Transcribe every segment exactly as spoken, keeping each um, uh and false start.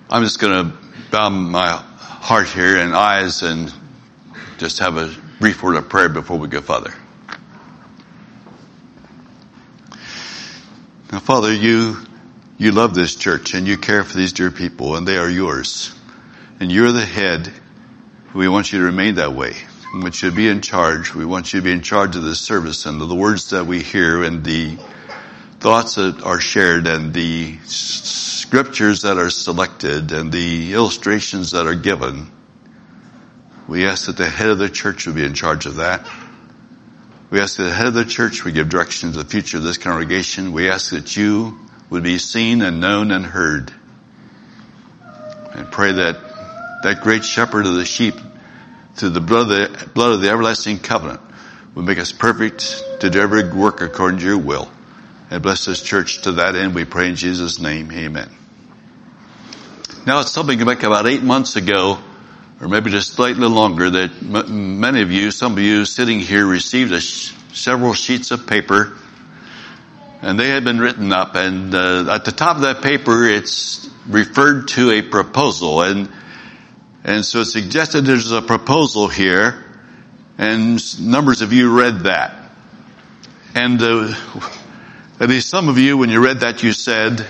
I'm just going to bow my heart here and eyes and just have a brief word of prayer before we go further. Now, Father, you you love this church and you care for these dear people, and they are yours. And you're the head. We want you to remain that way. We want you to be in charge. We want you to be in charge of this service and of the words that we hear and the thoughts that are shared and the scriptures that are selected and the illustrations that are given. We ask that the head of the church would be in charge of that. We ask that the head of the church would give direction to the future of this congregation. We ask that you would be seen and known and heard. And pray that that great shepherd of the sheep, through the blood of the, blood of the everlasting covenant, would make us perfect to do every work according to your will. And bless this church to that end, we pray in Jesus' name. Amen. Now, it's something like about eight months ago, or maybe just slightly longer, that m- many of you, some of you sitting here, received a sh- several sheets of paper, and they had been written up. And uh, at the top of that paper, it's referred to a proposal, and and so it suggested there's a proposal here, and numbers of you read that. And uh, at least some of you, when you read that, you said,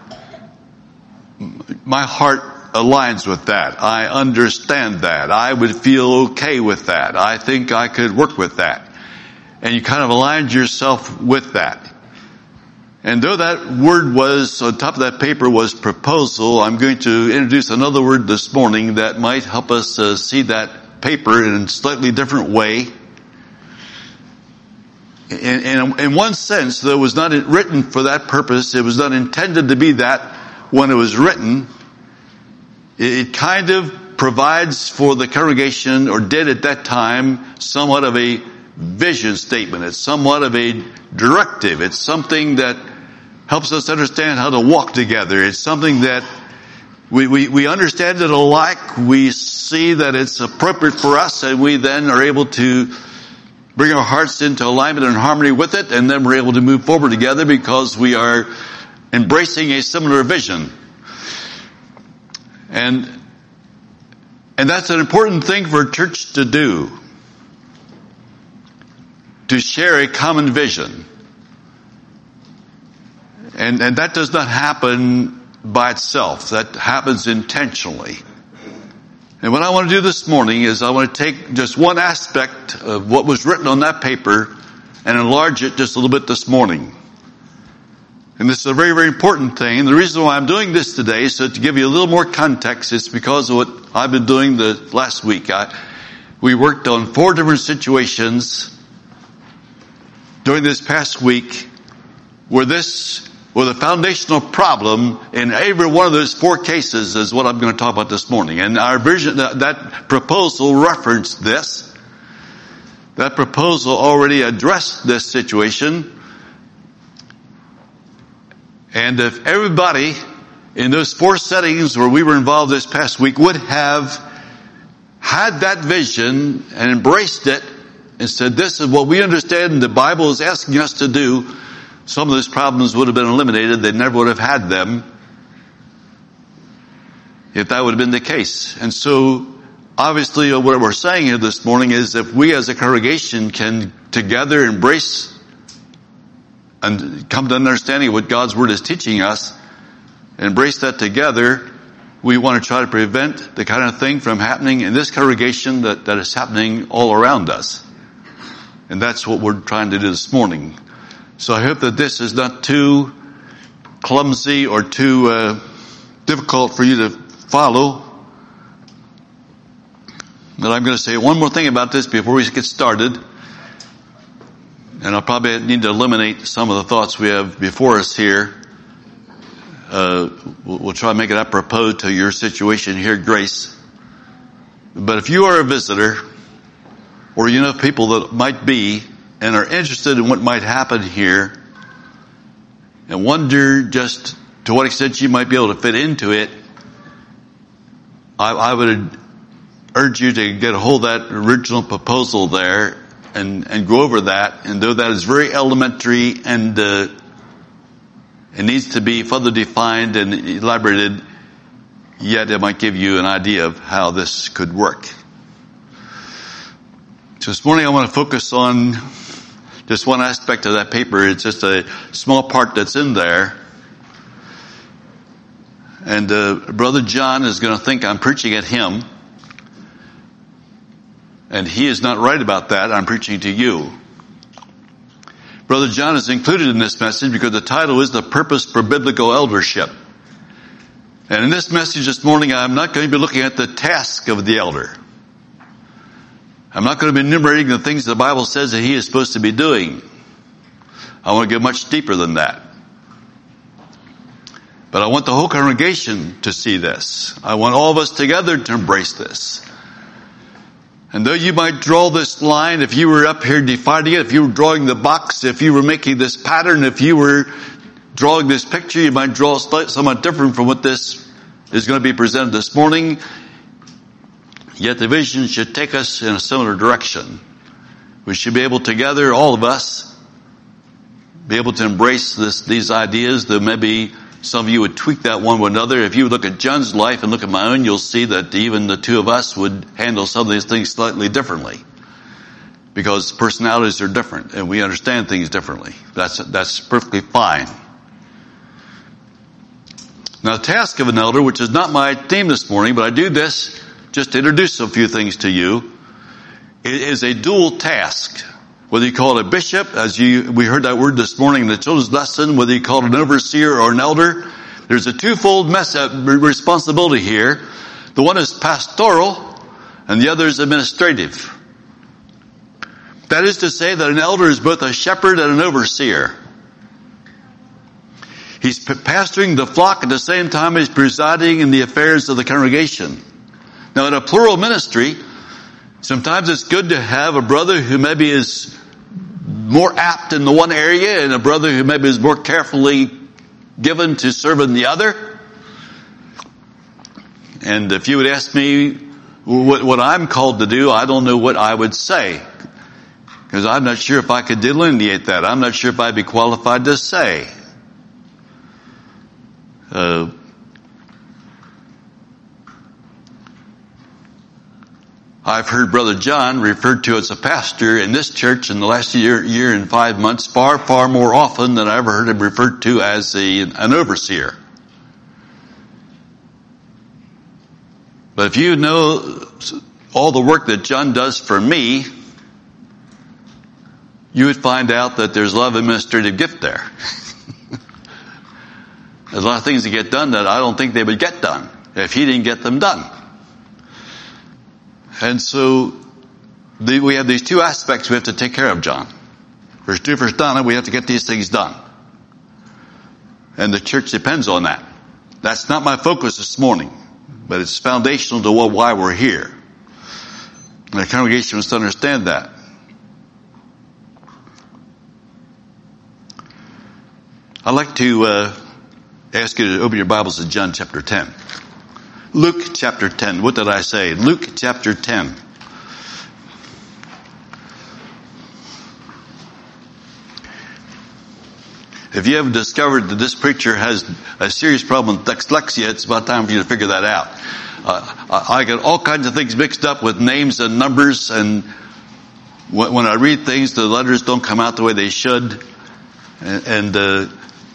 my heart aligns with that. I understand that. I would feel okay with that. I think I could work with that. And you kind of aligned yourself with that. And though that word was, on top of that paper was proposal, I'm going to introduce another word this morning that might help us uh, see that paper in a slightly different way. In, in, in one sense, though it was not written for that purpose, it was not intended to be that when it was written. It, it kind of provides for the congregation, or did at that time, somewhat of a vision statement. It's somewhat of a directive. It's something that helps us understand how to walk together. It's something that we, we, we understand it alike. We see that it's appropriate for us, and we then are able to bring our hearts into alignment and harmony with it, and then we're able to move forward together because we are embracing a similar vision. And, and that's an important thing for a church to do, to share a common vision. And, and that does not happen by itself. That happens intentionally. And what I want to do this morning is I want to take just one aspect of what was written on that paper and enlarge it just a little bit this morning. And this is a very, very important thing. The reason why I'm doing this today is so to give you a little more context. It's because of what I've been doing the last week. I, we worked on four different situations during this past week where this Well, the foundational problem in every one of those four cases is what I'm going to talk about this morning. And our vision, that, that proposal referenced this. That proposal already addressed this situation. And if everybody in those four settings where we were involved this past week would have had that vision and embraced it and said, this is what we understand and the Bible is asking us to do, some of those problems would have been eliminated. They never would have had them if that would have been the case. And so, obviously, what we're saying here this morning is if we as a congregation can together embrace and come to understanding of what God's Word is teaching us, embrace that together, we want to try to prevent the kind of thing from happening in this congregation that, that is happening all around us. And that's what we're trying to do this morning. So I hope that this is not too clumsy or too uh, difficult for you to follow. But I'm going to say one more thing about this before we get started. And I'll probably need to eliminate some of the thoughts we have before us here. Uh, we'll, we'll try to make it apropos to your situation here at Grace. But if you are a visitor, or you know people that might be, and are interested in what might happen here, and wonder just to what extent you might be able to fit into it, I, I would urge you to get a hold of that original proposal there and, and go over that. And though that is very elementary and uh, it needs to be further defined and elaborated, yet it might give you an idea of how this could work. So this morning I want to focus on just one aspect of that paper. It's just a small part that's in there. And uh, Brother John is going to think I'm preaching at him. And he is not right about that. I'm preaching to you. Brother John is included in this message because the title is The Purpose for Biblical Eldership. And in this message this morning, I'm not going to be looking at the task of the elder. I'm not going to be enumerating the things the Bible says that he is supposed to be doing. I want to go much deeper than that. But I want the whole congregation to see this. I want all of us together to embrace this. And though you might draw this line, if you were up here defining it, if you were drawing the box, if you were making this pattern, if you were drawing this picture, you might draw somewhat different from what this is going to be presented this morning. Yet the vision should take us in a similar direction. We should be able together, all of us, be able to embrace this, these ideas. That maybe some of you would tweak that one with another. If you look at John's life and look at my own, you'll see that even the two of us would handle some of these things slightly differently. Because personalities are different and we understand things differently. That's, that's perfectly fine. Now the task of an elder, which is not my theme this morning, but I do this just to introduce a few things to you. It is a dual task. Whether you call it a bishop, as you, we heard that word this morning in the children's lesson, whether you call it an overseer or an elder, there's a twofold mess, uh, responsibility here. The one is pastoral and the other is administrative. That is to say that an elder is both a shepherd and an overseer. He's pastoring the flock at the same time as presiding in the affairs of the congregation. Now in a plural ministry, sometimes it's good to have a brother who maybe is more apt in the one area and a brother who maybe is more carefully given to serve in the other. And if you would ask me what, what I'm called to do, I don't know what I would say. Because I'm not sure if I could delineate that. I'm not sure if I'd be qualified to say. Uh, I've heard Brother John referred to as a pastor in this church in the last year, year and five months far, far more often than I ever heard him referred to as a, an overseer. But if you know all the work that John does for me, you would find out that there's a lot of administrative gift there. There's a lot of things that get done that I don't think they would get done if he didn't get them done. And so the, we have these two aspects we have to take care of, John. First do, first done, we have to get these things done. And the church depends on that. That's not my focus this morning, but it's foundational to what, why we're here. And the congregation must understand that. I'd like to uh, ask you to open your Bibles to John chapter ten. Luke chapter ten. What did I say? Luke chapter ten. If you haven't discovered that this preacher has a serious problem with dyslexia, it's about time for you to figure that out. Uh, I get all kinds of things mixed up with names and numbers, and when I read things, the letters don't come out the way they should. And uh,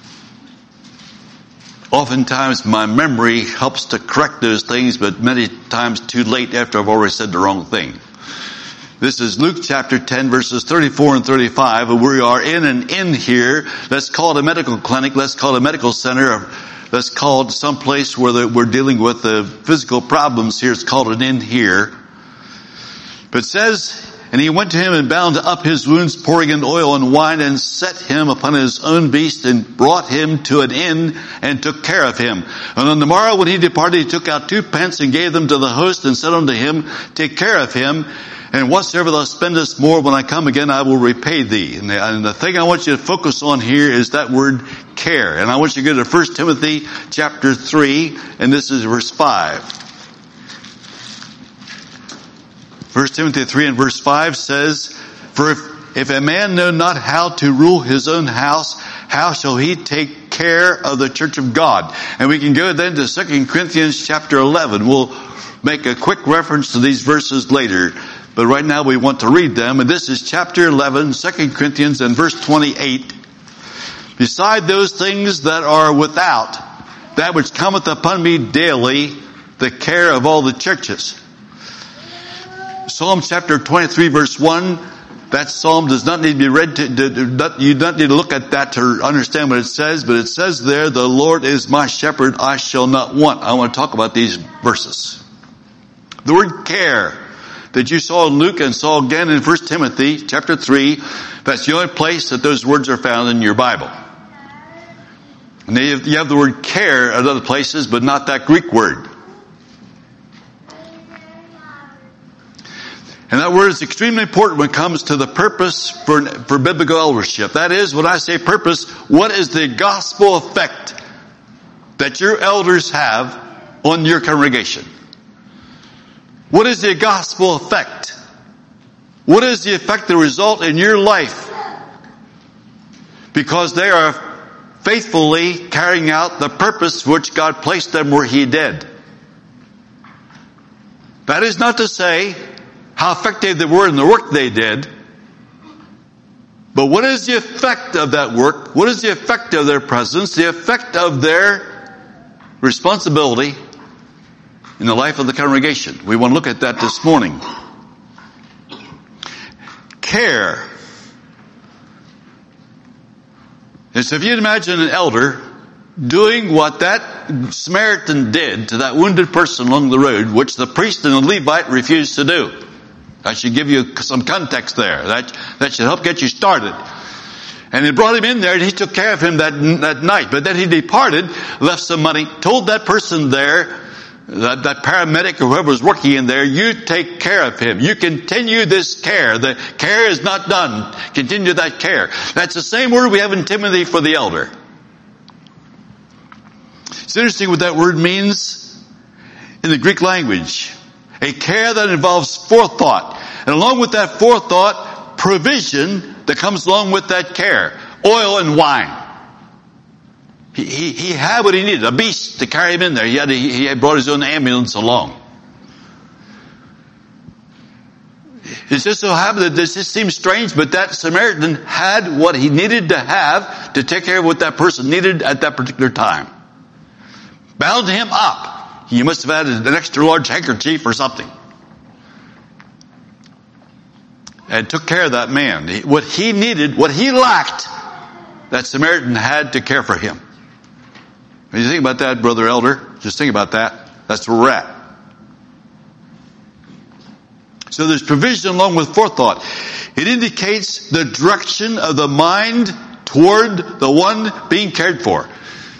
oftentimes my memory helps to correct those things, but many times too late after I've already said the wrong thing. This is Luke chapter ten, verses thirty-four and thirty-five. We are in an inn here. Let's call it a medical clinic. Let's call it a medical center. Let's call it some place where the, we're dealing with the physical problems here. It's called an inn here. But it says, and he went to him and bound up his wounds, pouring in oil and wine, and set him upon his own beast, and brought him to an inn, and took care of him. And on the morrow when he departed, he took out two pence, and gave them to the host, and said unto him, take care of him, and whatsoever thou spendest more, when I come again, I will repay thee. And the, and the thing I want you to focus on here is that word care. And I want you to go to First Timothy chapter three, and this is verse five. First Timothy three and verse five says, for if, if a man know not how to rule his own house, how shall he take care of the church of God. And we can go then to Second Corinthians chapter eleven. We'll make a quick reference to these verses later, but right now we want to read them. And this is chapter eleven, Second Corinthians, and verse twenty-eight. Beside those things that are without, that which cometh upon me daily, the care of all the churches. Psalm chapter twenty-three verse one, that psalm does not need to be read to, to, to, you don't need to look at that to understand what it says, but it says there, the Lord is my shepherd, I shall not want. I want to talk about these verses. The word care that you saw in Luke and saw again in First Timothy chapter three, that's the only place that those words are found in your Bible. And you have the word care at other places, but not that Greek word. And that word is extremely important when it comes to the purpose for, for biblical eldership. That is, when I say purpose, what is the gospel effect that your elders have on your congregation? What is the gospel effect? What is the effect that result in your life? Because they are faithfully carrying out the purpose for which God placed them where He did. That is not to say how effective they were in the work they did, but what is the effect of that work? What is the effect of their presence? The effect of their responsibility in the life of the congregation. We want to look at that this morning. Care. And so if you imagine an elder doing what that Samaritan did to that wounded person along the road, which the priest and the Levite refused to do. I should give you some context there. That, that should help get you started. And he brought him in there and he took care of him that, that night. But then he departed, left some money, told that person there, that, that paramedic or whoever was working in there, you take care of him. You continue this care. The care is not done. Continue that care. That's the same word we have in Timothy for the elder. It's interesting what that word means in the Greek language. A care that involves forethought. And along with that forethought, provision that comes along with that care. Oil and wine. He, he, he had what he needed. A beast to carry him in there. He had, he had brought his own ambulance along. It just so happened that this just seems strange, but that Samaritan had what he needed to have to take care of what that person needed at that particular time. Bound him up. He must have had an extra large handkerchief or something. And took care of that man. What he needed, what he lacked, that Samaritan had to care for him. When you think about that, brother elder, just think about that. That's where we're at. So there's provision along with forethought. It indicates the direction of the mind toward the one being cared for.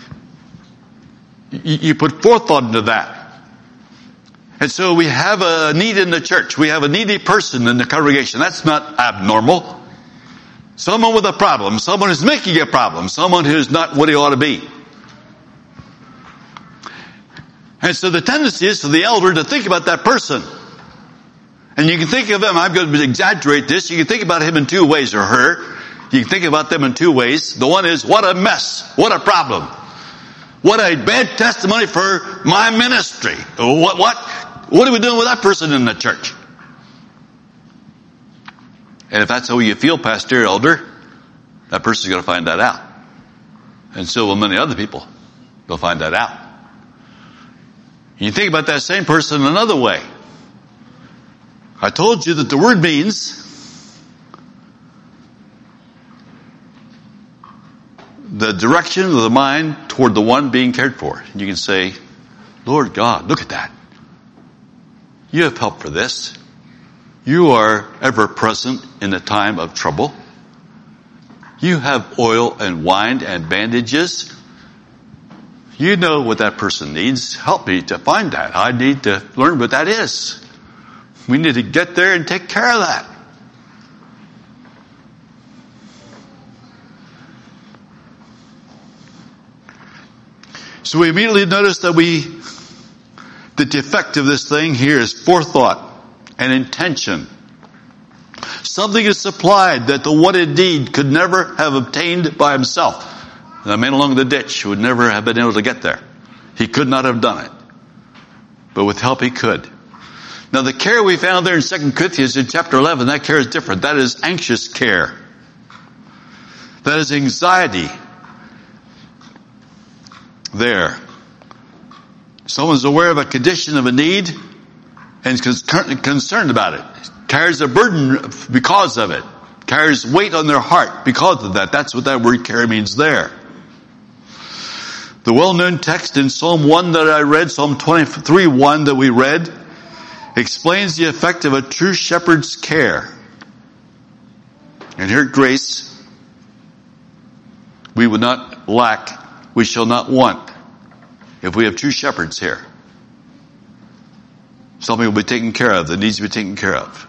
You put forethought into that. And so we have a need in the church. We have a needy person in the congregation. That's not abnormal. Someone with a problem. Someone who's making a problem. Someone who's not what he ought to be. And so the tendency is for the elder to think about that person. And you can think of him, I'm going to exaggerate this, you can think about him in two ways, or her. You can think about them in two ways. The one is, what a mess. What a problem. What a bad testimony for my ministry. What, what, what are we doing with that person in the church? And if that's how you feel, pastor, elder, that person's going to find that out. And so will many other people. They'll find that out. You think about that same person another way. I told you that the word means the direction of the mind toward the one being cared for. You can say, Lord God, look at that. You have help for this. You are ever present in a time of trouble. You have oil and wine and bandages. You know what that person needs. Help me to find that. I need to learn what that is. We need to get there and take care of that. So we immediately notice that we, that the effect of this thing here is forethought and intention. Something is supplied that the one indeed could never have obtained by himself. The man along the ditch would never have been able to get there. He could not have done it. But with help he could. Now the care we found there in Second Corinthians in chapter eleven, that care is different. That is anxious care. That is anxiety. There. Someone's aware of a condition, of a need, and is concerned about it. Carries a burden because of it. Carries weight on their heart because of that. That's what that word care means there. The well-known text in Psalm one that I read, Psalm twenty-three one that we read, explains the effect of a true shepherd's care. And here at Grace, we would not lack, we shall not want, if we have true shepherds here. Something will be taken care of that needs to be taken care of.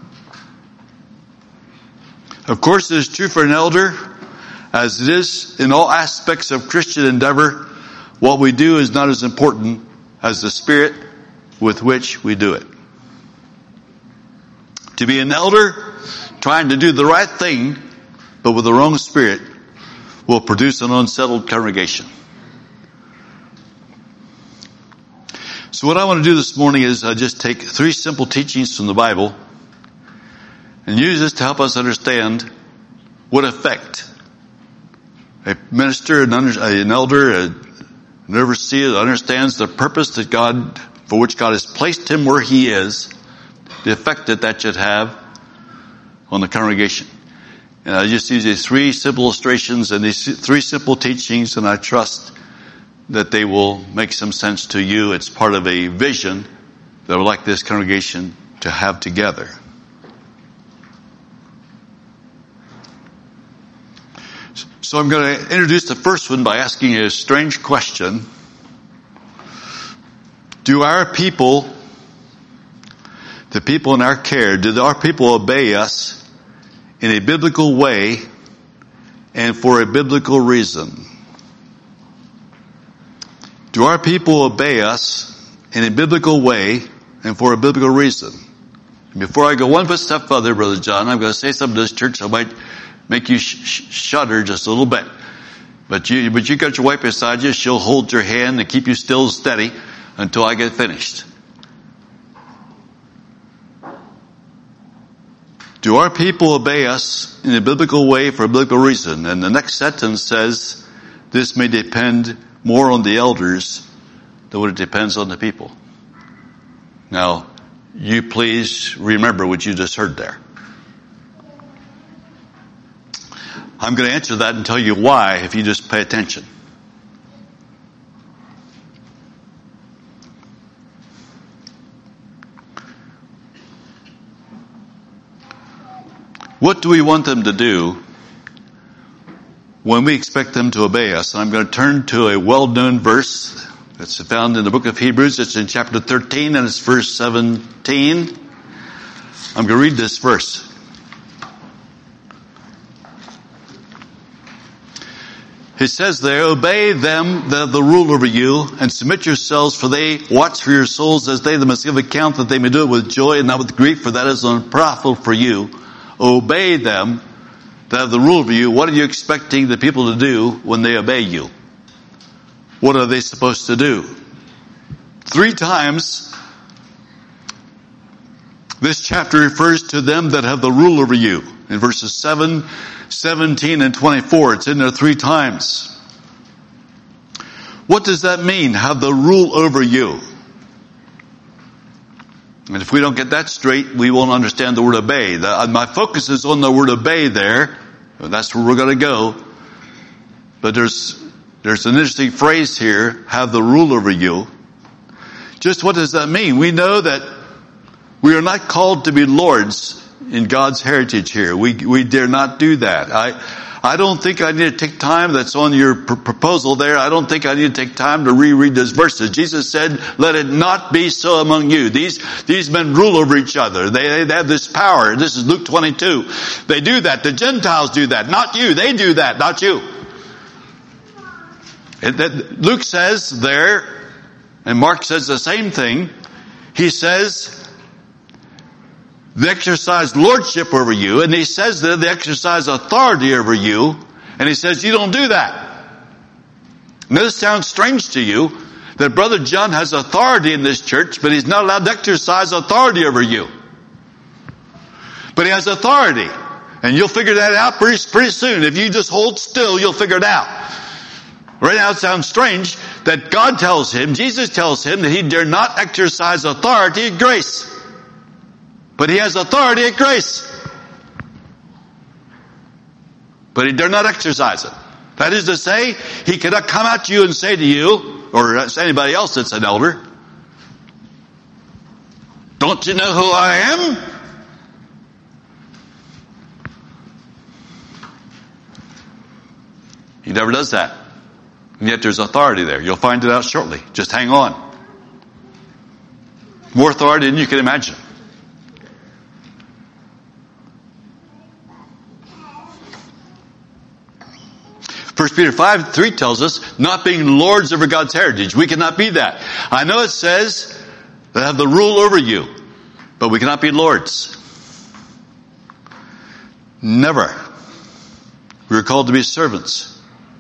Of course, it is true for an elder, as it is in all aspects of Christian endeavor. What we do is not as important as the spirit with which we do it. To be an elder, trying to do the right thing, but with the wrong spirit, will produce an unsettled congregation. So what I want to do this morning is uh, just take three simple teachings from the Bible and use this to help us understand what effect a minister, an, under, an elder, a, an overseer that understands the purpose that God, for which God has placed him where he is, the effect that that should have on the congregation. And I just use these three simple illustrations and these three simple teachings, and I trust that they will make some sense to you. It's part of a vision that I would like this congregation to have together. So I'm going to introduce the first one by asking a strange question. Do our people, the people in our care, do our people obey us in a biblical way and for a biblical reason? Do our people obey us in a biblical way and for a biblical reason? Before I go one step further, Brother John, I'm going to say something to this church that might make you sh- sh- shudder just a little bit. But you, but you got your wife beside you. She'll hold your hand and keep you still steady until I get finished. Do our people obey us in a biblical way for a biblical reason? And the next sentence says, this may depend more on the elders than what it depends on the people. Now, you please remember what you just heard there. I'm going to answer that and tell you why if you just pay attention. What do we want them to do when we expect them to obey us? And I'm going to turn to a well-known verse that's found in the book of Hebrews. It's in chapter thirteen and it's verse seventeen. I'm going to read this verse. It says there, obey them that have the rule over you, and submit yourselves, for they watch for your souls as they that must give account, that they may do it with joy and not with grief, for that is unprofitable for you. Obey them that have the rule over you. What are you expecting the people to do when they obey you? What are they supposed to do? Three times, this chapter refers to them that have the rule over you. In verses seven, seventeen, and twenty-four, it's in there three times. What does that mean, have the rule over you? And if we don't get that straight, we won't understand the word obey. The, my focus is on the word obey there. That's where we're going to go. But there's, there's an interesting phrase here, have the rule over you. Just what does that mean? We know that we are not called to be lords in God's heritage here. We, we dare not do that. I, I don't think I need to take time, that's on your pr- proposal there, I don't think I need to take time to reread those verses. Jesus said, let it not be so among you. These, these men rule over each other. They, they have this power. This is Luke twenty-two. They do that. The Gentiles do that. Not you. They do that. Not you. It, that, Luke says there, and Mark says the same thing. He says, they exercise lordship over you, and he says that they exercise authority over you, and he says you don't do that. Now, this sounds strange to you, that Brother John has authority in this church, but he's not allowed to exercise authority over you. But he has authority. And you'll figure that out pretty, pretty soon. If you just hold still, you'll figure it out. Right now it sounds strange that God tells him, Jesus tells him that he dare not exercise authority at Grace. But he has authority at Grace. But he dare not exercise it. That is to say, he cannot come at you and say to you, or anybody else that's an elder, don't you know who I am? He never does that. And yet there's authority there. You'll find it out shortly. Just hang on. More authority than you can imagine. First Peter five, three tells us, not being lords over God's heritage. We cannot be that. I know it says they have the rule over you, but we cannot be lords. Never. We are called to be servants.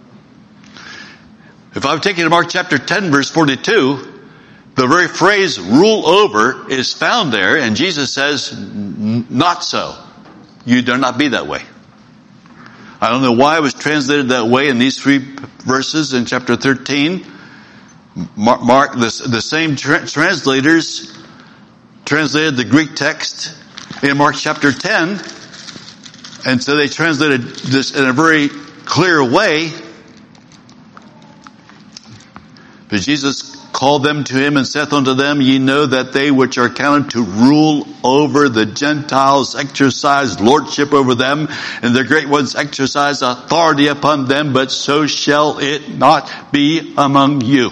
If I'm taking to Mark chapter ten, verse forty-two, the very phrase rule over is found there, and Jesus says, not so. You dare not be that way. I don't know why it was translated that way in these three verses in chapter thirteen. Mark, Mark the, the same tra- translators translated the Greek text in Mark chapter ten, and so they translated this in a very clear way. But Jesus called them to him and saith unto them, ye know that they which are counted to rule over the Gentiles exercise lordship over them, and the great ones exercise authority upon them, but so shall it not be among you.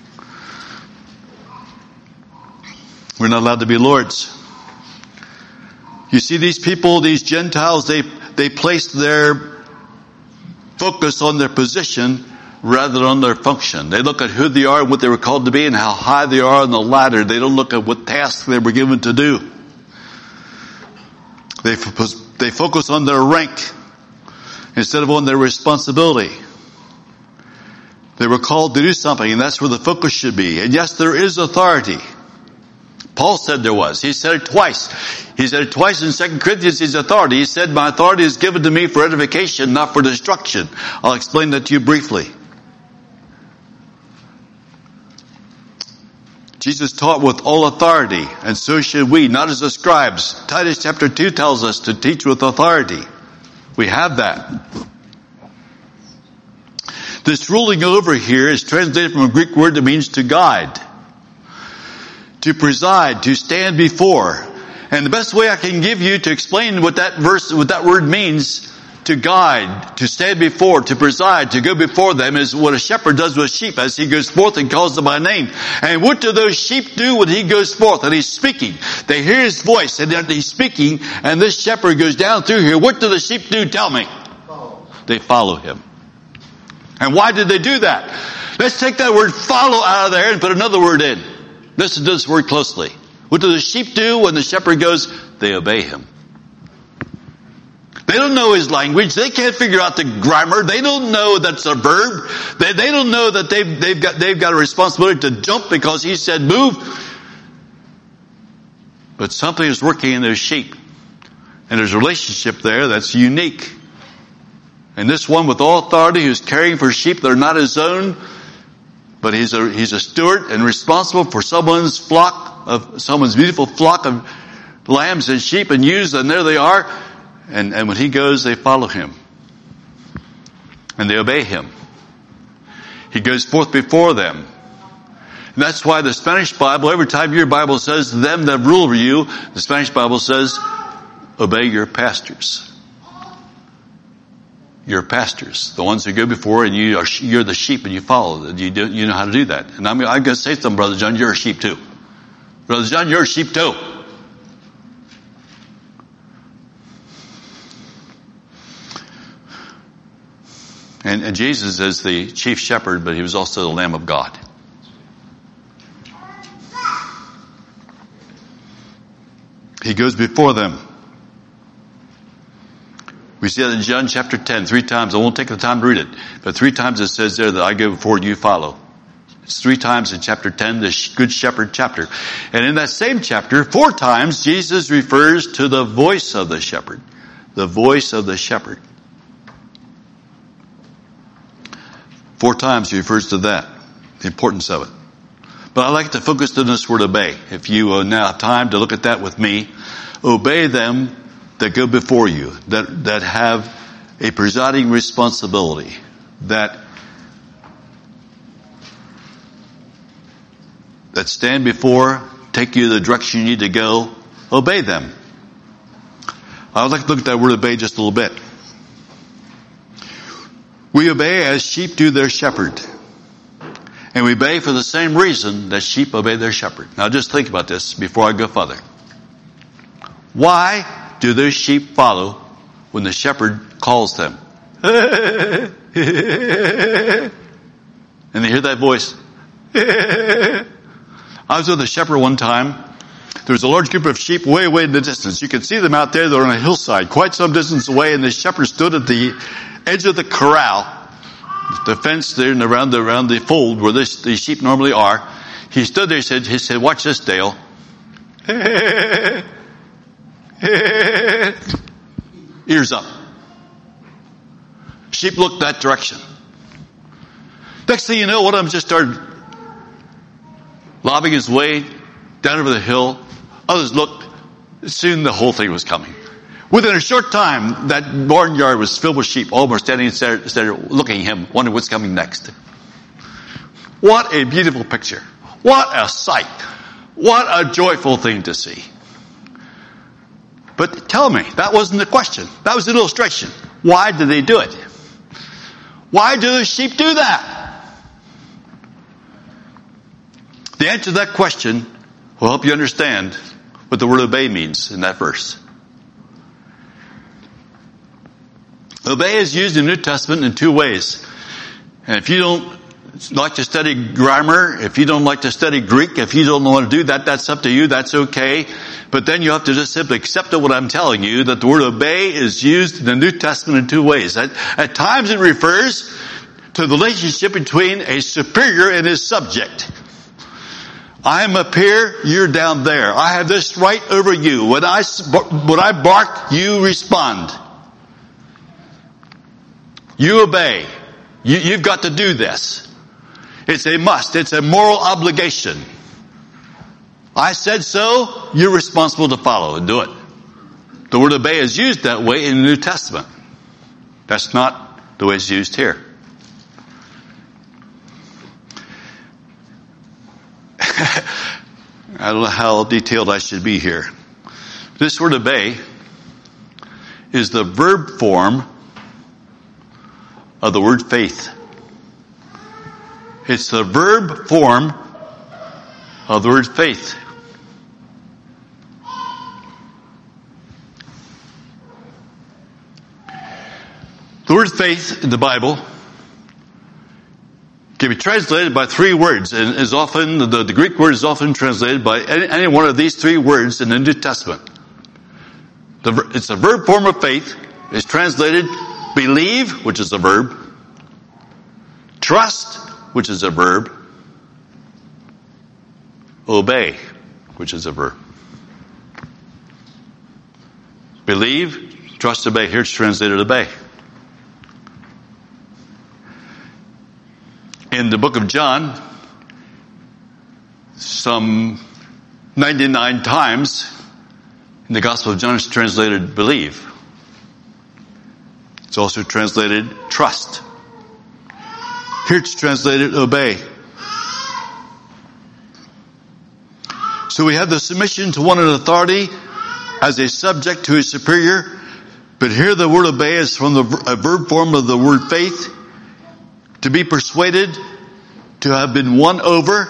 We're not allowed to be lords. You see, these people, these Gentiles, they, they place their focus on their position rather than on their function. They look at who they are and what they were called to be and how high they are on the ladder. They don't look at what tasks they were given to do. They, they focus on their rank instead of on their responsibility. They were called to do something, and that's where the focus should be. And yes, there is authority. Paul said there was. He said it twice. He said it twice in Second Corinthians, his authority. He said, my authority is given to me for edification, not for destruction. I'll explain that to you briefly. Jesus taught with all authority, and so should we, not as the scribes. Titus chapter two tells us to teach with authority. We have that. This ruling over here is translated from a Greek word that means to guide, to preside, to stand before. And the best way I can give you to explain what that verse, what that word means, to guide, to stand before, to preside, to go before them, is what a shepherd does with sheep as he goes forth and calls them by name. And what do those sheep do when he goes forth and he's speaking? They hear his voice and he's speaking, and this shepherd goes down through here. What do the sheep do? Tell me. Follow. They follow him. And why did they do that? Let's take that word follow out of there and put another word in. Listen to this word closely. What do the sheep do when the shepherd goes? They obey him. They don't know his language. They can't figure out the grammar. They don't know that's a verb. They, they don't know that they've, they've got, they've got a responsibility to jump because he said move. But something is working in those sheep. And there's a relationship there that's unique. And this one with all authority who's caring for sheep that are not his own, but he's a, he's a steward and responsible for someone's flock of, someone's beautiful flock of lambs and sheep and ewes, and there they are. And, and when he goes, they follow him. And they obey him. He goes forth before them. And that's why the Spanish Bible, every time your Bible says, them that rule over you, the Spanish Bible says, obey your pastors. Your pastors, the ones who go before, and you are, you're the sheep and you follow. You do, you know how to do that. And I'm, I'm going to say to them, Brother John, you're a sheep too. Brother John, you're a sheep too. And, and Jesus is the chief shepherd, but he was also the Lamb of God. He goes before them. We see that in John chapter ten, three times. I won't take the time to read it, but three times it says there that I go before you follow. It's three times in chapter ten, the Good Shepherd chapter. And in that same chapter, four times, Jesus refers to the voice of the shepherd. The voice of the shepherd. Four times he refers to that, the importance of it. But I'd like to focus on this word obey. If you uh, now have time to look at that with me, obey them that go before you, that, that have a presiding responsibility, that, that stand before, take you the direction you need to go, obey them. I would like to look at that word obey just a little bit. We obey as sheep do their shepherd. And we obey for the same reason that sheep obey their shepherd. Now just think about this before I go further. Why do those sheep follow when the shepherd calls them? And they hear that voice. I was with a shepherd one time. There was a large group of sheep way, way in the distance. You could see them out there. They're on a hillside, quite some distance away, and the shepherd stood at the edge of the corral, the fence there and around the, around the fold where this, the sheep normally are. He stood there and said, he said, watch this, Dale. Ears up. Sheep looked that direction. Next thing you know, one of them just started lobbing his way down over the hill. Others looked. Soon the whole thing was coming. Within a short time, that barnyard was filled with sheep. All were standing and started looking at him, wondering what's coming next. What a beautiful picture. What a sight. What a joyful thing to see. But tell me, that wasn't the question. That was an illustration. Why did they do it? Why do the sheep do that? The answer to that question will help you understand what the word obey means in that verse. Obey is used in the New Testament in two ways. And if you don't like to study grammar, if you don't like to study Greek, if you don't want to do that, that's up to you, that's okay. But then you have to just simply accept what I'm telling you, that the word obey is used in the New Testament in two ways. At, at times it refers to the relationship between a superior and his subject. I'm up here, you're down there. I have this right over you. When I, when I bark, you respond. You obey. You, you've got to do this. It's a must. It's a moral obligation. I said so, you're responsible to follow and do it. The word obey is used that way in the New Testament. That's not the way it's used here. I don't know how detailed I should be here. This word obey is the verb form of the word faith. It's the verb form of the word faith. The word faith in the Bible can be translated by three words, and is often, the, the Greek word is often translated by any, any one of these three words in the New Testament. The, it's a verb form of faith. It's translated believe, which is a verb, trust, which is a verb, obey, which is a verb. Believe, trust, obey. Here it's translated obey. In the book of John, some ninety-nine times in the Gospel of John it's translated believe. It's also translated trust. Here it's translated obey. So we have the submission to one in authority as a subject to a superior. But here the word obey is from the a verb form of the word faith. To be persuaded, to have been won over.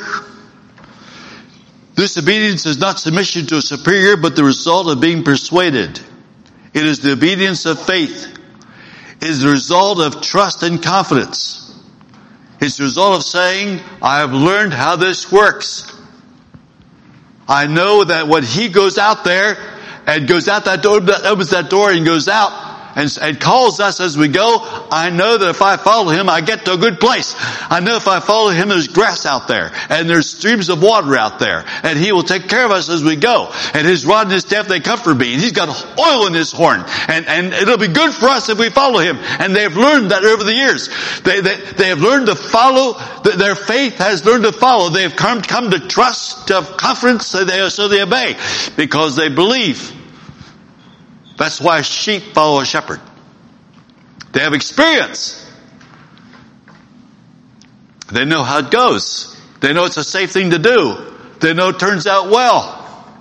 This obedience is not submission to a superior, but the result of being persuaded. It is the obedience of faith. It is the result of trust and confidence. It's the result of saying, I have learned how this works. I know that when he goes out there and goes out that door, opens that door and goes out, and, and calls us as we go, I know that if I follow him, I get to a good place. I know if I follow him, there's grass out there, and there's streams of water out there, and he will take care of us as we go. And his rod and his staff, they comfort me. And he's got oil in his horn, and, and it'll be good for us if we follow him. And they've learned that over the years. They, they, they have learned to follow, their faith has learned to follow. They have come, come to trust, to have confidence, so they, so they obey, because they believe. That's why sheep follow a shepherd. They have experience. They know how it goes. They know it's a safe thing to do. They know it turns out well.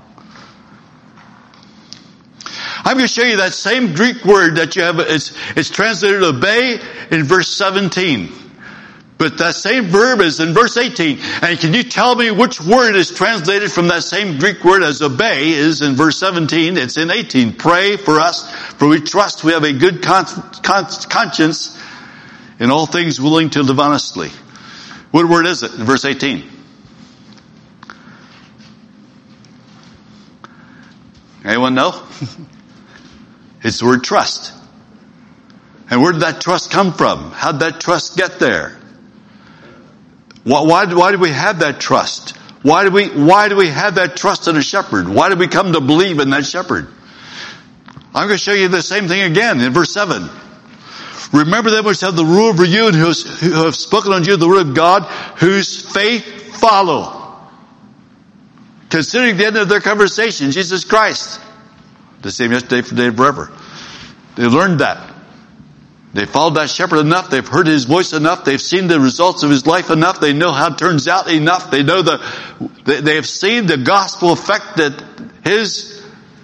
I'm going to show you that same Greek word that you have. It's, it's translated obey in verse seventeen. But that same verb is in verse eighteen. And can you tell me which word is translated from that same Greek word as obey is in verse seventeen? It's in eighteen. Pray for us, for we trust we have a good con- con- conscience, in all things willing to live honestly. What word is it in verse eighteen? Anyone know? It's the word trust. And where did that trust come from? How did that trust get there? Why, why, why do we have that trust? Why do we, why do we have that trust in a shepherd? Why did we come to believe in that shepherd? I'm going to show you the same thing again in verse seven. Remember them which have the rule over you and who, who have spoken unto you the word of God, whose faith follow. Considering the end of their conversation, Jesus Christ. The same yesterday, today, forever. They learned that. They followed that shepherd enough. They've heard his voice enough. They've seen the results of his life enough. They know how it turns out enough. They know the, they, they have seen the gospel effect that his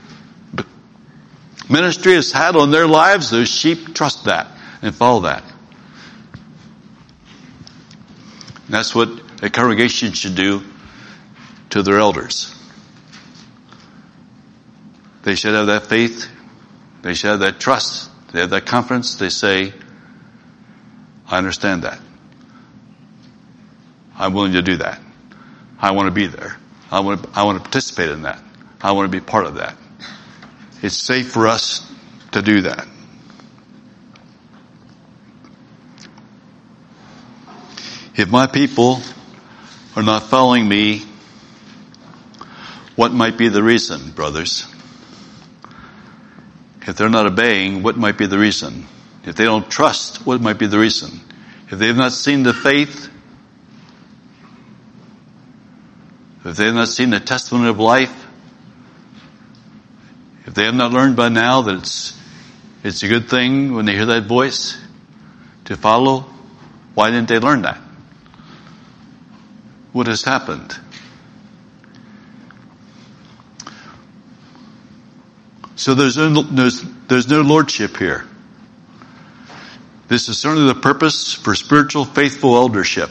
ministry has had on their lives. Those sheep trust that and follow that. And that's what a congregation should do to their elders. They should have that faith. They should have that trust. They have that confidence. They say, I understand that. I'm willing to do that. I want to be there. I want to, I want to participate in that. I want to be part of that. It's safe for us to do that. If my people are not following me, what might be the reason, brothers? If they're not obeying, what might be the reason? If they don't trust, what might be the reason? If they have not seen the faith, if they have not seen the testimony of life, if they have not learned by now that it's, it's a good thing when they hear that voice to follow, why didn't they learn that? What has happened? So there's no, there's, there's no lordship here. This is certainly the purpose for spiritual faithful eldership.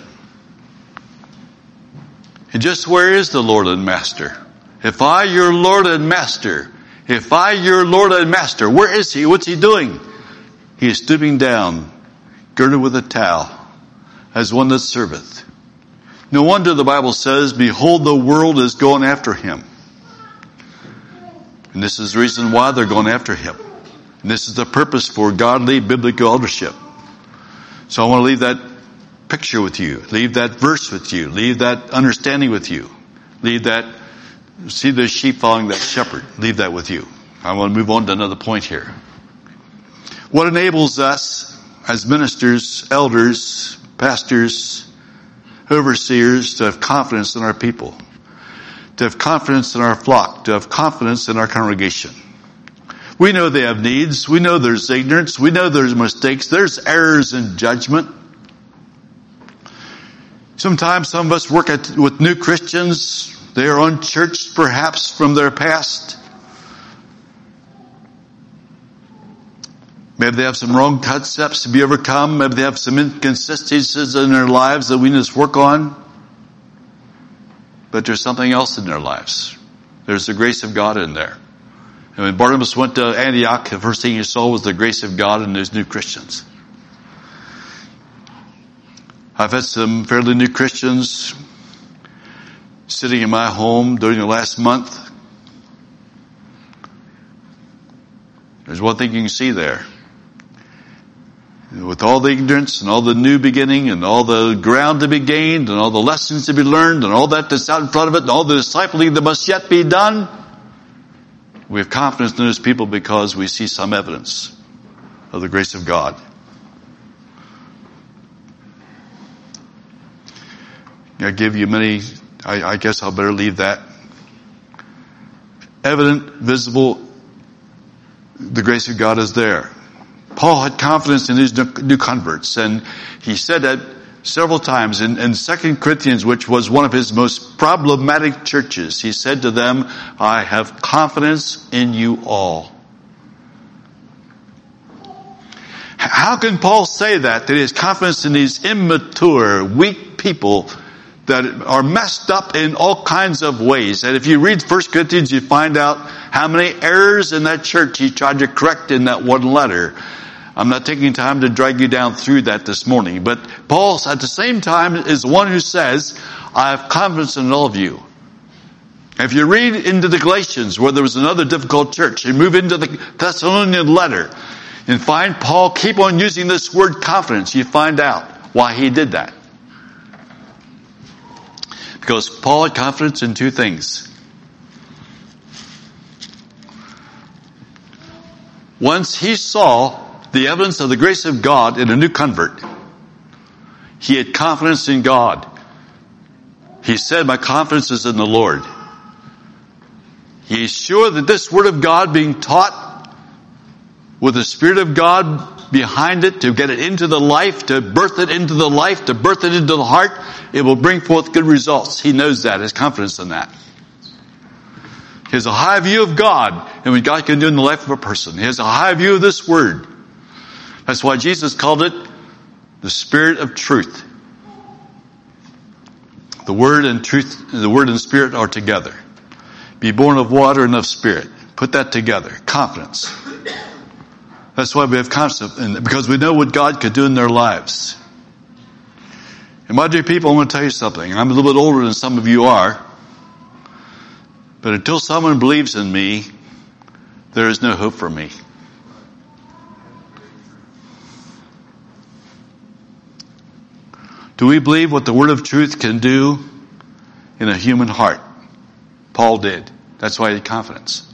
And just where is the Lord and Master? If I, your Lord and Master, if I, your Lord and Master, where is he? What's he doing? He is stooping down, girded with a towel, as one that serveth. No wonder the Bible says, behold, the world is going after him. And this is the reason why they're going after him. And this is the purpose for godly biblical eldership. So I want to leave that picture with you. Leave that verse with you. Leave that understanding with you. Leave that, see the sheep following that shepherd. Leave that with you. I want to move on to another point here. What enables us as ministers, elders, pastors, overseers to have confidence in our people? To have confidence in our flock, to have confidence in our congregation. We know they have needs. We know there's ignorance. We know there's mistakes. There's errors in judgment. Sometimes some of us work at, with new Christians. They are unchurched perhaps from their past. Maybe they have some wrong concepts to be overcome. Maybe they have some inconsistencies in their lives that we need to work on. But there's something else in their lives. There's the grace of God in there. And when Barnabas went to Antioch, the first thing he saw was the grace of God in those new Christians. I've had some fairly new Christians sitting in my home during the last month. There's one thing you can see there. all the ignorance and all the new beginning and all the ground to be gained and all the lessons to be learned and all that that's out in front of it and all the discipling that must yet be done, we have confidence in those people because we see some evidence of the grace of God. I give you many, I, I guess I'll better leave that. Evident, visible, the grace of God is there. Paul had confidence in his new converts, and he said that several times in, in Second Corinthians, which was one of his most problematic churches. He said to them, I have confidence in you all. How can Paul say that, that he has confidence in these immature, weak people that are messed up in all kinds of ways? And if you read First Corinthians, you find out how many errors in that church he tried to correct in that one letter. I'm not taking time to drag you down through that this morning. But Paul, at the same time, is the one who says, I have confidence in all of you. If you read into the Galatians, where there was another difficult church, you move into the Thessalonian letter and find Paul keep on using this word confidence, you find out why he did that. Because Paul had confidence in two things. Once he saw the evidence of the grace of God in a new convert, he had confidence in God. He said, my confidence is in the Lord. He is sure that this word of God being taught with the Spirit of God behind it to get it into the life, to birth it into the life, to birth it into the heart, it will bring forth good results. He knows that, his confidence in that. He has a high view of God and what God can do in the life of a person. He has a high view of this word. That's why Jesus called it the Spirit of truth. The Word and truth, the Word and Spirit are together. Be born of water and of Spirit. Put that together. Confidence. That's why we have confidence in it, because we know what God could do in their lives. And my dear people, I want to tell you something. I'm a little bit older than some of you are. But until someone believes in me, there is no hope for me. Do we believe what the word of truth can do in a human heart? Paul did. That's why he had confidence.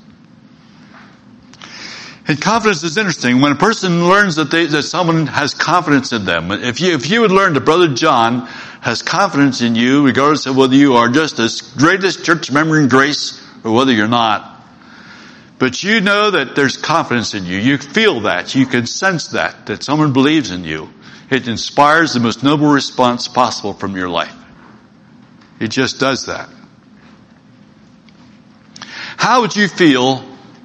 And confidence is interesting. When a person learns that they, that someone has confidence in them, if you, if you would learn that Brother John has confidence in you, regardless of whether you are just the greatest church member in grace or whether you're not, but you know that there's confidence in you. You feel that. You can sense that, that someone believes in you. It inspires the most noble response possible from your life. It just does that. How would you feel?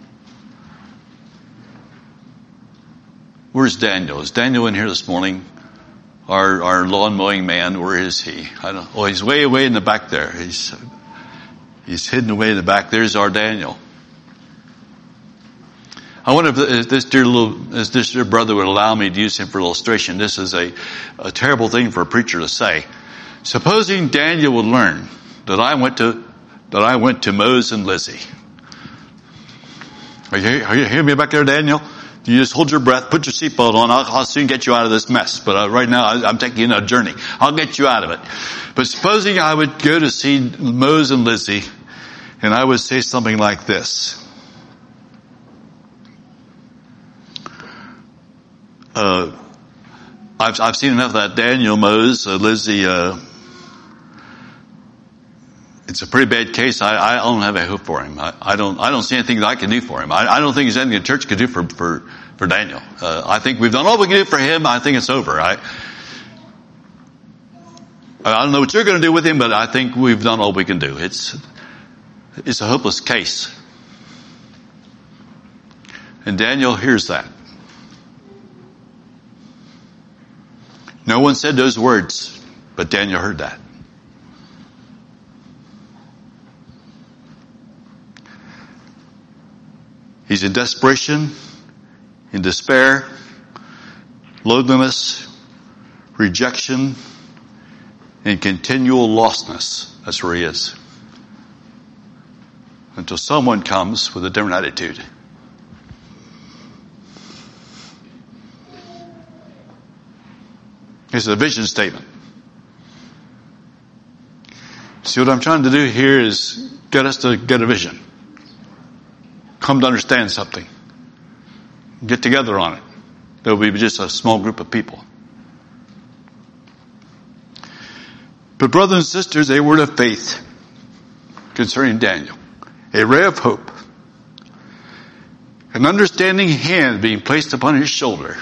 Where's Daniel? Is Daniel in here this morning? Our, our lawn mowing man, where is he? I don't, oh, he's way away in the back there. He's, he's hidden away in the back. There's our Daniel. I wonder if this dear little, if this dear brother would allow me to use him for illustration. This is a, a terrible thing for a preacher to say. Supposing Daniel would learn that I went to, that I went to Mose and Lizzie. Are you, are you hearing me back there, Daniel? You just hold your breath, put your seatbelt on. I'll, I'll soon get you out of this mess. But uh, right now, I, I'm taking you on a journey. I'll get you out of it. But supposing I would go to see Mose and Lizzie, and I would say something like this. Uh, I've, I've seen enough of that Daniel, Mose, uh, Lizzie, uh, it's a pretty bad case. I, I don't have a hope for him. I, I don't, I don't see anything that I can do for him. I, I don't think there's anything the church could do for, for, for Daniel. Uh, I think we've done all we can do for him. I think it's over. I, I don't know what you're going to do with him, but I think we've done all we can do. It's, it's a hopeless case. And Daniel hears that. No one said those words, but Daniel heard that. He's in desperation, in despair, loneliness, rejection, and continual lostness. That's where he is. Until someone comes with a different attitude. It's a vision statement. See, what I'm trying to do here is get us to get a vision. Come to understand something. Get together on it. There will be just a small group of people. But brothers and sisters, a word of faith concerning Daniel. A ray of hope. An understanding hand being placed upon his shoulder.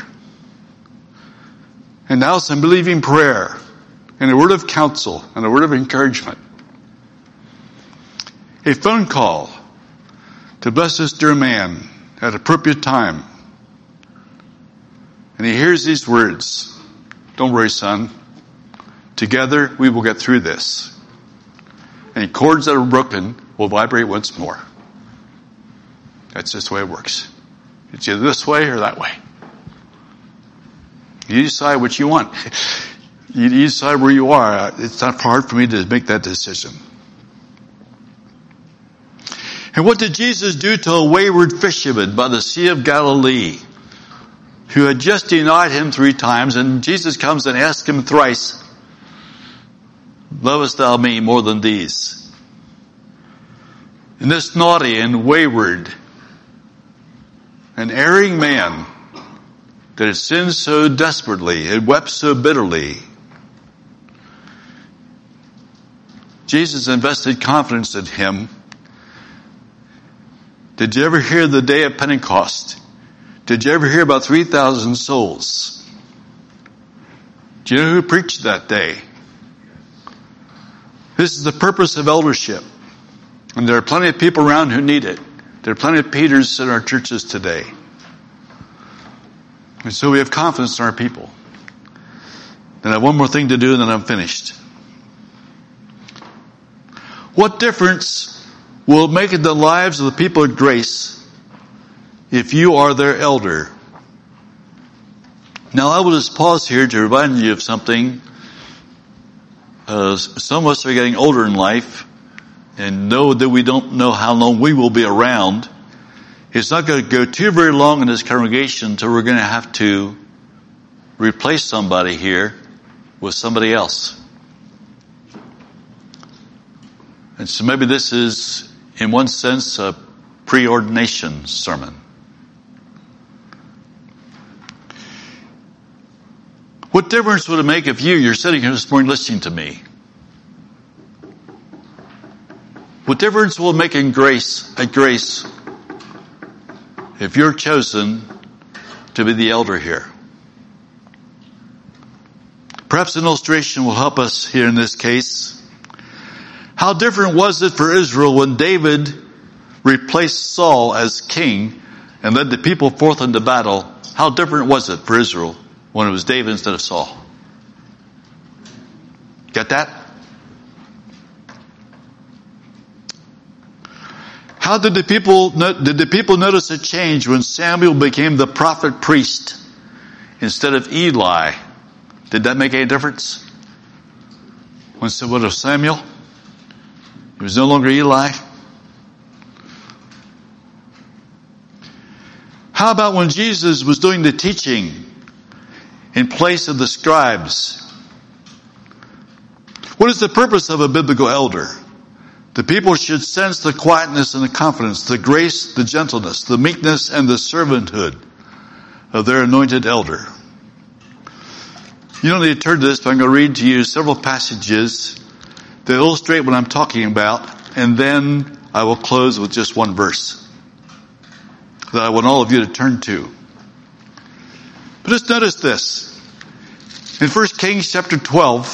And now some believing prayer. And a word of counsel. And a word of encouragement. A phone call to bless this dear man at appropriate time. And he hears these words. Don't worry, son. Together we will get through this. And chords that are broken will vibrate once more. That's just the way it works. It's either this way or that way. You decide what you want. You decide where you are. It's not hard for me to make that decision. And what did Jesus do to a wayward fisherman by the Sea of Galilee, who had just denied him three times, and Jesus comes and asks him thrice, lovest thou me more than these? And this naughty and wayward and erring man that had sinned so desperately, had wept so bitterly, Jesus invested confidence in him. Did you ever hear the day of Pentecost? Did you ever hear about three thousand souls? Do you know who preached that day? This is the purpose of eldership. And there are plenty of people around who need it. There are plenty of Peters in our churches today. And so we have confidence in our people. Then I have one more thing to do and then I'm finished. What difference will it make in the lives of the people of Grace if you are their elder? Now I will just pause here to remind you of something. Uh, some of us are getting older in life and know that we don't know how long we will be around. It's not going to go too very long in this congregation until we're going to have to replace somebody here with somebody else. And so maybe this is, in one sense, a preordination sermon. What difference would it make if you, you're sitting here this morning listening to me? What difference will it make in grace, at Grace, if you're chosen to be the elder here? Perhaps an illustration will help us here in this case. How different was it for Israel when David replaced Saul as king and led the people forth into battle? How different was it for Israel when it was David instead of Saul? Get that? How did the people, did the people notice a change when Samuel became the prophet priest instead of Eli? Did that make any difference? When it was Samuel? It was no longer Eli. How about when Jesus was doing the teaching in place of the scribes? What is the purpose of a biblical elder? The people should sense the quietness and the confidence, the grace, the gentleness, the meekness, and the servanthood of their anointed elder. You don't need to turn to this, but I'm going to read to you several passages that illustrate what I'm talking about, and then I will close with just one verse that I want all of you to turn to. But just notice this. In First Kings chapter twelve,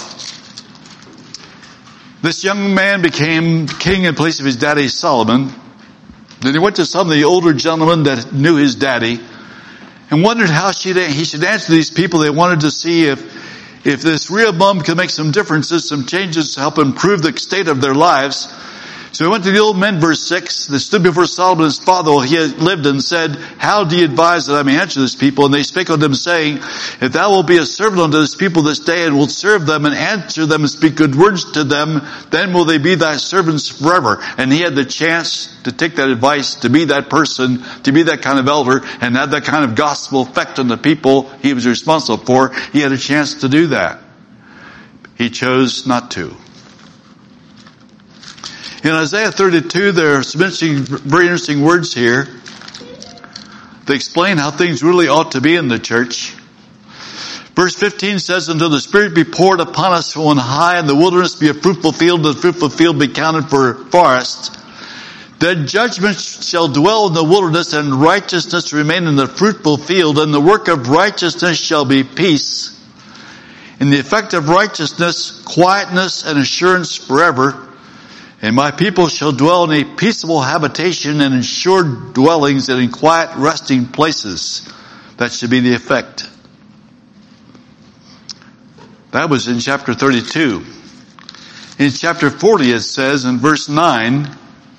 this young man became king in place of his daddy Solomon. Then he went to some of the older gentlemen that knew his daddy and wondered how she, he should answer these people. They wanted to see if If this Rehoboam could make some differences, some changes to help improve the state of their lives. So he went to the old men, verse six, that stood before Solomon his father while he had lived, and said, how do you advise that I may answer this people? And they spake unto him, saying, if thou wilt be a servant unto this people this day, and wilt serve them, and answer them, and speak good words to them, then will they be thy servants forever. And he had the chance to take that advice, to be that person, to be that kind of elder, and have that kind of gospel effect on the people he was responsible for. He had a chance to do that. He chose not to. In Isaiah thirty-two, there are some interesting, very interesting words here. They explain how things really ought to be in the church. Verse fifteen says, until the Spirit be poured upon us from on high, and the wilderness be a fruitful field, and the fruitful field be counted for forest. Then judgment shall dwell in the wilderness, and righteousness remain in the fruitful field, and the work of righteousness shall be peace. In the effect of righteousness, quietness and assurance forever. And my people shall dwell in a peaceable habitation and in sure dwellings and in quiet resting places. That should be the effect. That was in chapter thirty-two. In chapter forty it says in verse nine,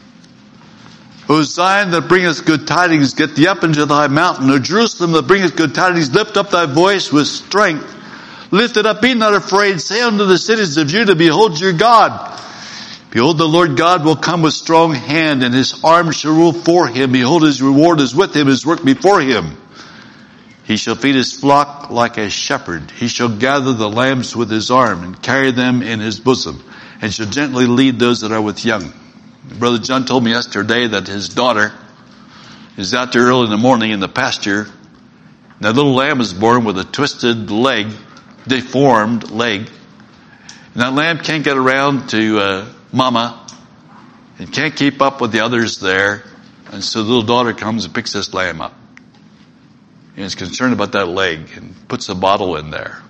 O Zion that bringeth good tidings, get thee up into thy mountain. O Jerusalem that bringeth good tidings, lift up thy voice with strength. Lift it up, be not afraid. Say unto the cities of Judah, behold your God. Behold, the Lord God will come with strong hand, and his arm shall rule for him. Behold, his reward is with him, his work before him. He shall feed his flock like a shepherd. He shall gather the lambs with his arm, and carry them in his bosom, and shall gently lead those that are with young. Brother John told me yesterday that his daughter is out there early in the morning in the pasture. And that little lamb is born with a twisted leg, deformed leg. And that lamb can't get around to uh, mama and can't keep up with the others there. And so the little daughter comes and picks this lamb up. And is concerned about that leg and puts a bottle in there.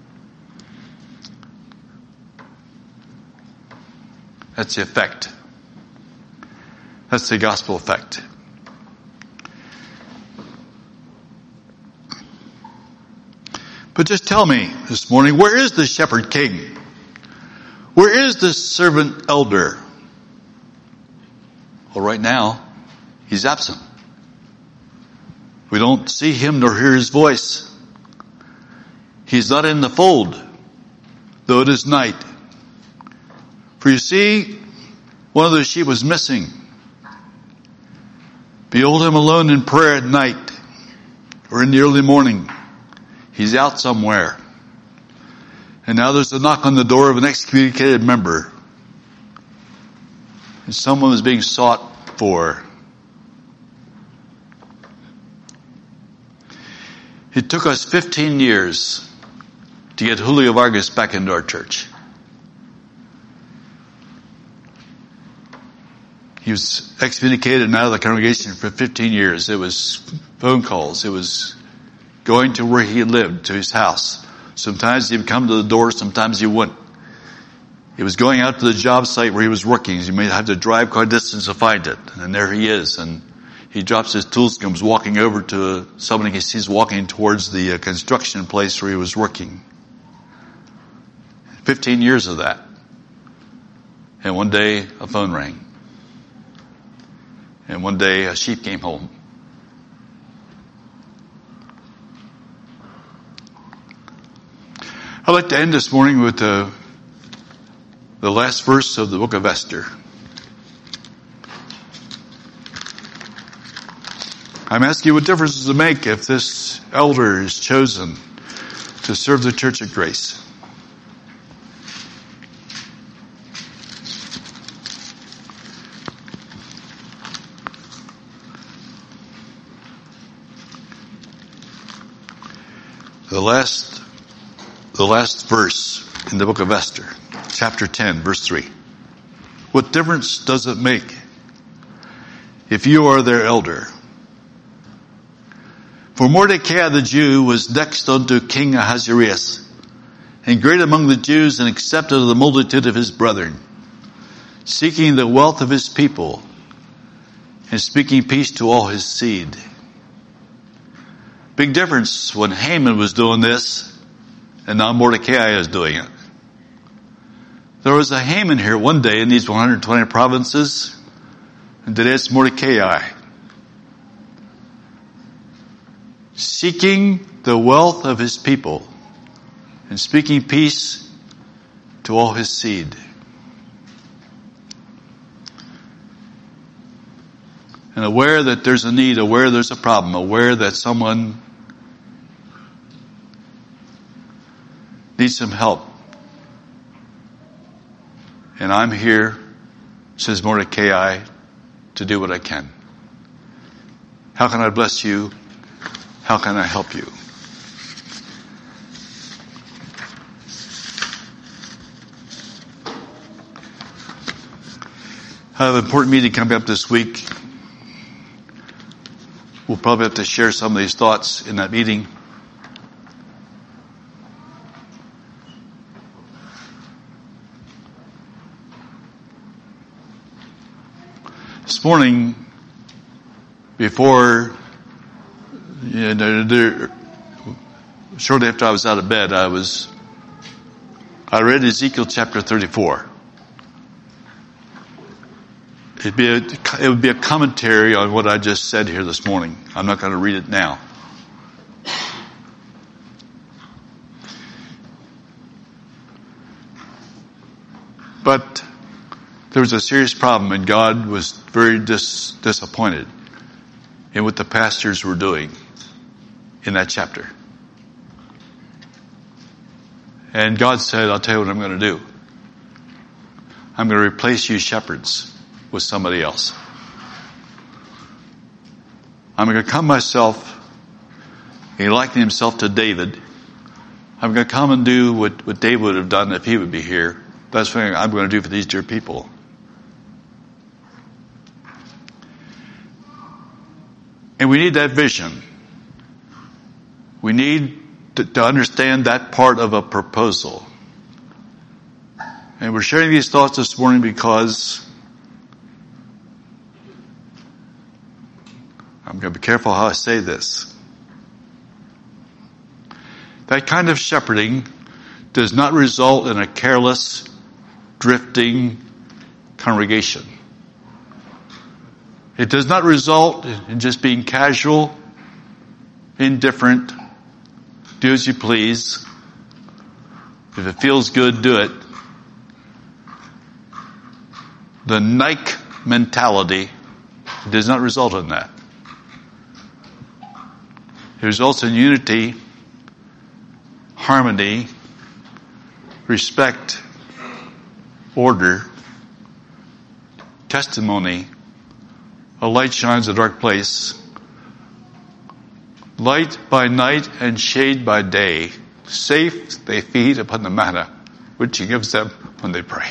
That's the effect. That's the gospel effect. But just tell me this morning, where is the shepherd king? Where is the servant elder? Well, right now, he's absent. We don't see him nor hear his voice. He's not in the fold, though it is night. For you see, one of the sheep was missing. Behold him alone in prayer at night or in the early morning. He's out somewhere. And now there's a knock on the door of an excommunicated member. And someone is being sought for. It took us fifteen years to get Julio Vargas back into our church. He was excommunicated and out of the congregation for fifteen years. It was phone calls. It was going to where he lived, to his house. Sometimes he'd come to the door, sometimes he wouldn't. He was going out to the job site where he was working. You may have to drive quite a distance to find it. And there he is. And he drops his tools, comes walking over to somebody he sees walking towards the construction place where he was working. Fifteen years of that. And one day a phone rang. And one day a sheep came home. I'd like to end this morning with uh, the last verse of the book of Esther. I'm asking you, what difference does it make if this elder is chosen to serve the Church of Grace? The last, the last verse in the book of Esther, chapter ten, verse three. What difference does it make if you are their elder? For Mordecai the Jew was next unto King Ahasuerus, and great among the Jews, and accepted of the multitude of his brethren, seeking the wealth of his people, and speaking peace to all his seed. Big difference when Haman was doing this, and now Mordecai is doing it. There was a Haman here one day in these one hundred twenty provinces, and today it's Mordecai, seeking the wealth of his people and speaking peace to all his seed. And aware that there's a need, aware there's a problem, aware that someone needs some help. And I'm here, says Mordecai, to do what I can. How can I bless you? How can I help you? I have an important meeting coming up this week. We'll probably have to share some of these thoughts in that meeting. This morning, before, you know, there, shortly after I was out of bed, I was, I read Ezekiel chapter thirty-four. It'd be a, it would be a commentary on what I just said here this morning. I'm not going to read it now. But there was a serious problem, and God was very dis- disappointed in what the pastors were doing in that chapter. And God said, I'll tell you what I'm going to do. I'm going to replace you shepherds with somebody else. I'm going to come myself, he likened himself to David. I'm going to come and do what, what David would have done if he would be here. That's what I'm going to do for these dear people. And we need that vision. We need to, to understand that part of a proposal. And we're sharing these thoughts this morning because I'm going to be careful how I say this. That kind of shepherding does not result in a careless, drifting congregation. It does not result in just being casual, indifferent, do as you please. If it feels good, do it. The Nike mentality does not result in that. It results in unity, harmony, respect, order, testimony. A light shines in a dark place. Light by night and shade by day. Safe they feed upon the manna, which he gives them when they pray.